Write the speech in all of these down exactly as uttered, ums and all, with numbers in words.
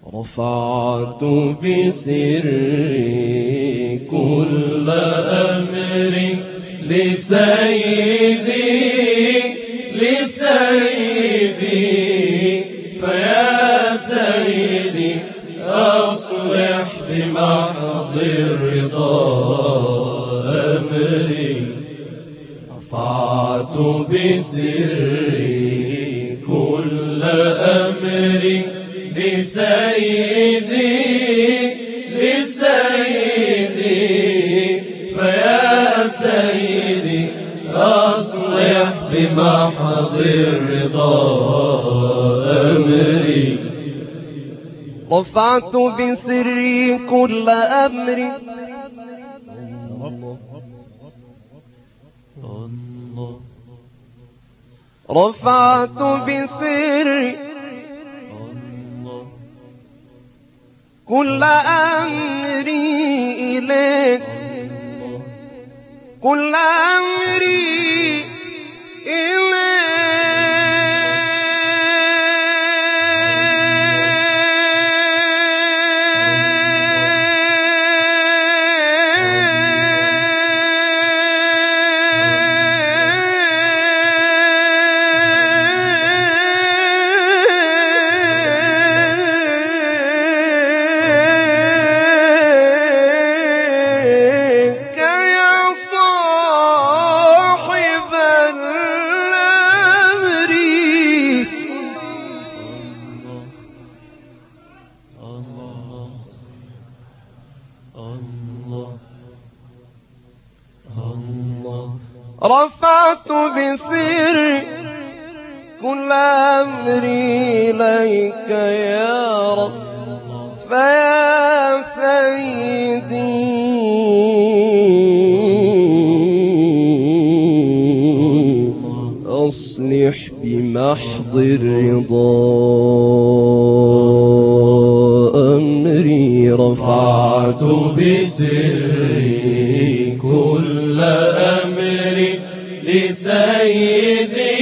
رفعت بسري كل أمري لسيدي لسيدي فيا سيدي أصلح بمحض الرضا أمري. رفعت بسري كل أمري لسيدي لسيدي فيا سيدي أصلح بمحض الرضا أمري. رفعت بسري كل أمري رفعت بسري كل أمري إليك كل أمري إليك رفعت بسري كل أمري إليك يا رب فيا سيدي أصلح بمحض الرضا أمري. رفعت بسري كل أمري لسيدي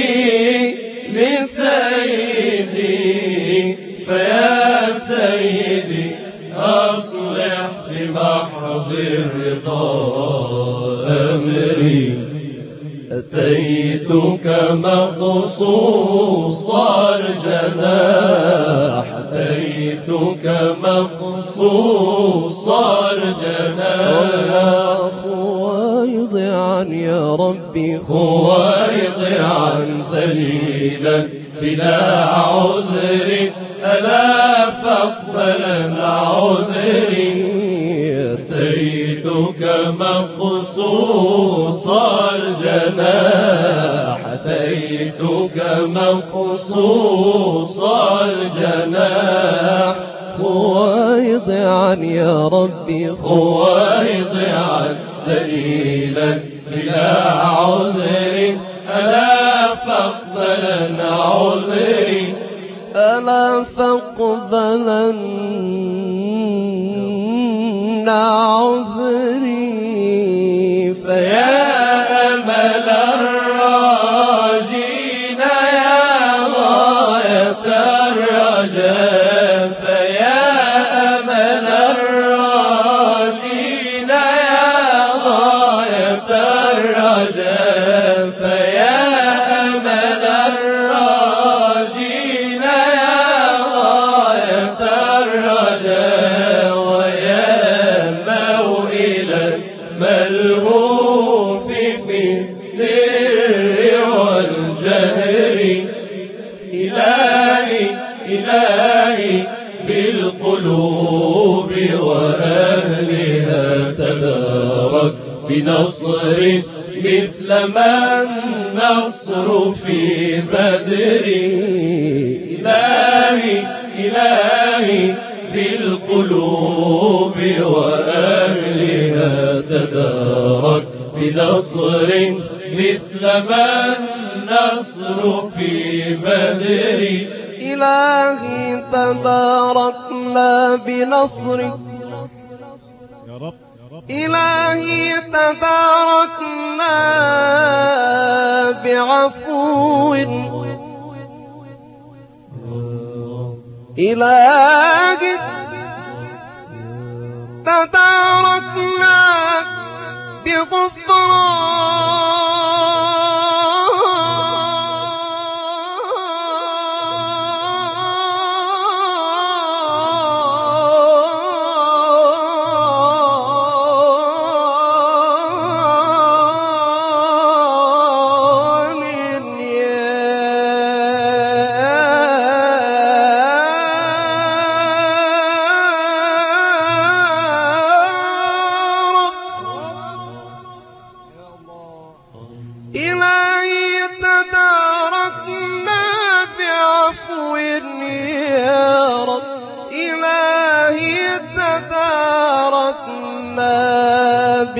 لسيدي فيا سيدي أصلح بمحض الرضا أمري. أتيتك مقصوص الجناح أتيتك مقصوص الجناح خويضعا يا ربي خويضعا ذليلا بلا عذر ألا فاقبلا عذري. أتيتك مقصوص الجناح أتيتك مقصوص الجناح خويضعا يا ربي خويضعا ذليلا بلا عذر ألا فاقبلا عذري ألا فاقبلن عذري. فيا أمل الراجين يا غاية الرجاء فيا أمل الراجين يا غاية الرجاء فيا أمل الراجين يا غاية الرجاء ويا موئلا ملهوف في السر والجهر. إلهي إلهي بالقلوب وأهلها تبارك بنصر مثل ما النصر في بدر. إلهي إلهي بالقلوب وأهلها تدارك بنصر مثل ما النصر في بدر. إلهي تداركنا بنصرك يا رب إلهي تداركنا بعفو إلهي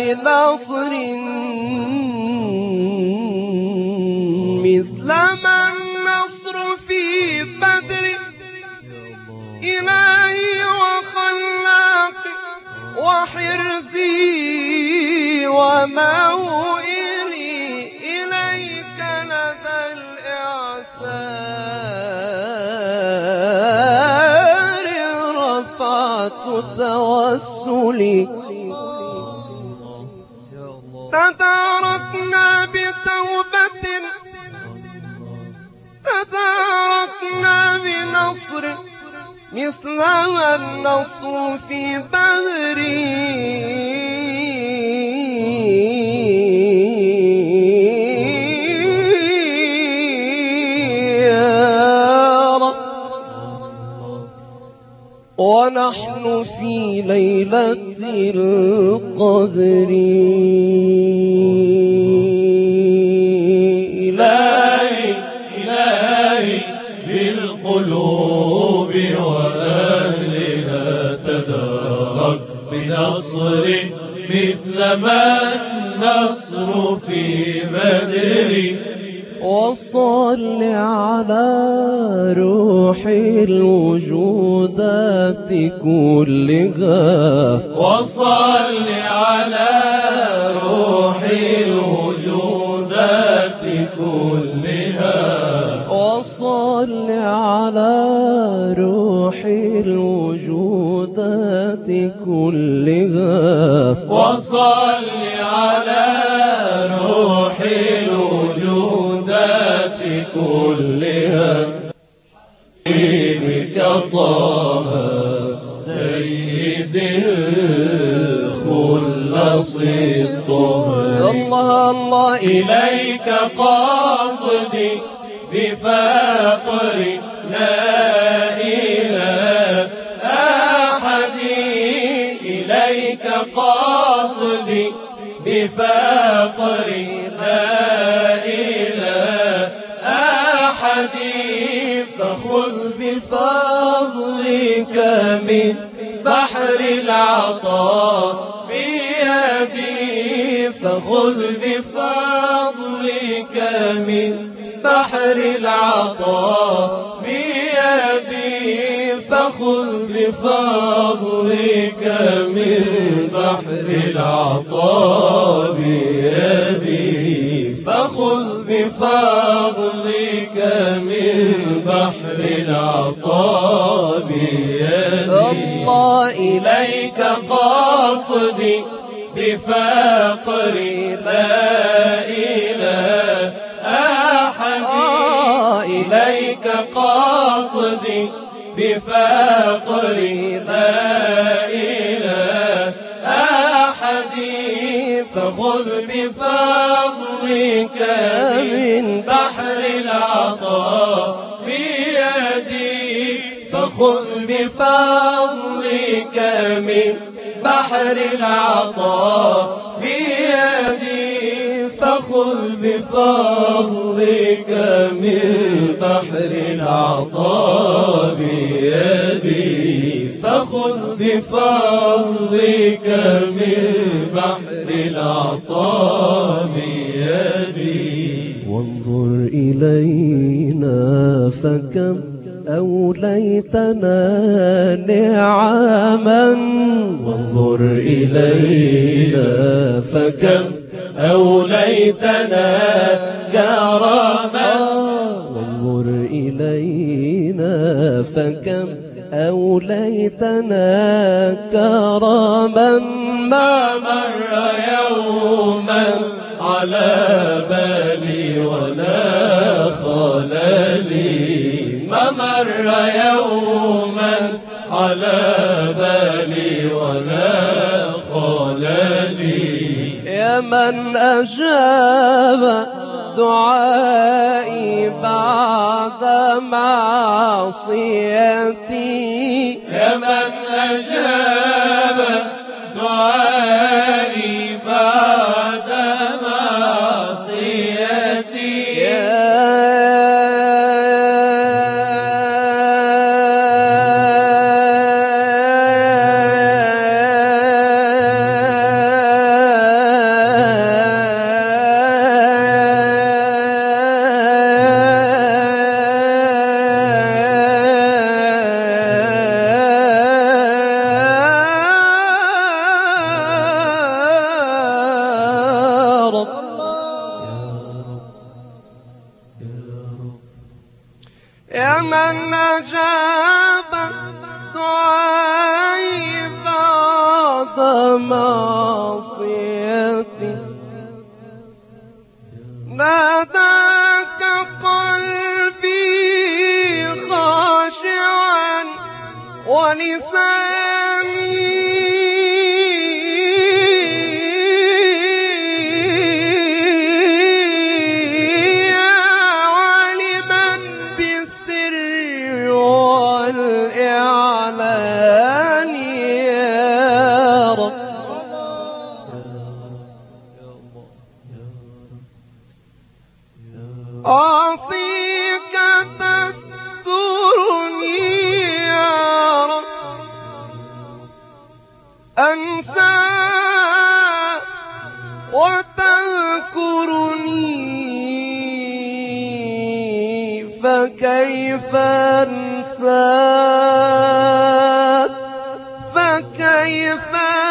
بنصر مثل ما النصر في بدر. إلهي وخلاقي وحرزي وموئلي إليك لدى الإعسار رفعت توسلي. تداركنا بتوبة تداركنا بنصر مثل ما النصر في بدر. يا رب ونحن في ليلة القدر. إلهي إلهي بالقلوب وأهلها تدارك بنصر مثل ما النصر في بدر. وصل على روح الوجودات كلها. وصل على روح الوجودات كلها. وصل على روح الوجودات كلها. وصل على روح الوجودات كلها. حبيبك طه سيد الخلص الطهر. الله الله إليك قاصدي بفقر لا إله أحد. إليك قاصدي بفقر لا إله أحد. فخذ بفضلك من بحر العطاء بيدي. فخذ بفضلك من بحر العطاء بيدي. فخذ بفضلك من بحر العطاء بيدي. فخذ بفضلك من بحر العطاء بيدي. الله إليك قاصدي بفقر لا إله أحد. إليك قاصدي بفقر لا إله أحد. فخذ بفضلك من بحر العطاء بيدي. فخذ بفضلك من بحر العطاء بيدي. فخذ بفضلك من بحر العطاء بيدي. فخذ بفضلك من بحر العطاء بيدي. وانظر إلينا فكم أوليتنا نعما. وانظر إلينا فكم أوليتنا كرما. وانظر إلينا فكم أوليتنا كرما. ما مر يوما على بالي ولا خلالي. ما مر يوما على بالي ولا خلالي. يا من أجاب دعائي بعد معصيتي. يا من أجاب دعائي بعد معصيتي. أعصيك تسترني يا رب أنسى وتذكرني فكيف أنساك فكيف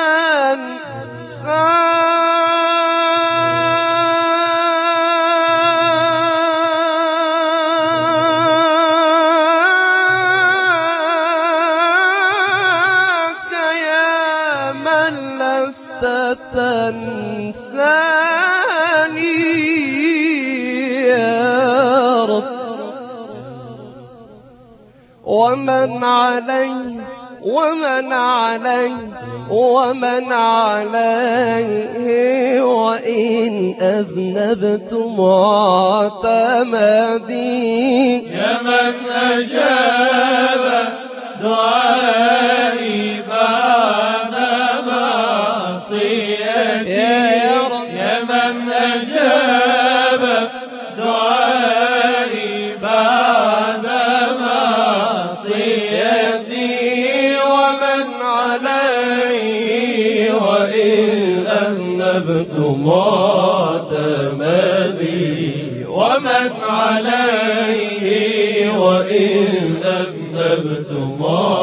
أنساك يا من لست تنساني يا رب ومن عليه ومن عليه ومن عليه وإن أذنبت معتمدي يا من أجاب دعائي بعد معصيتي يا رب يا من أجاب دعائي بعد معصيتي ومن عليه وإن أذنبت معتمدي ومن عليه وإن أذنبت معتمدي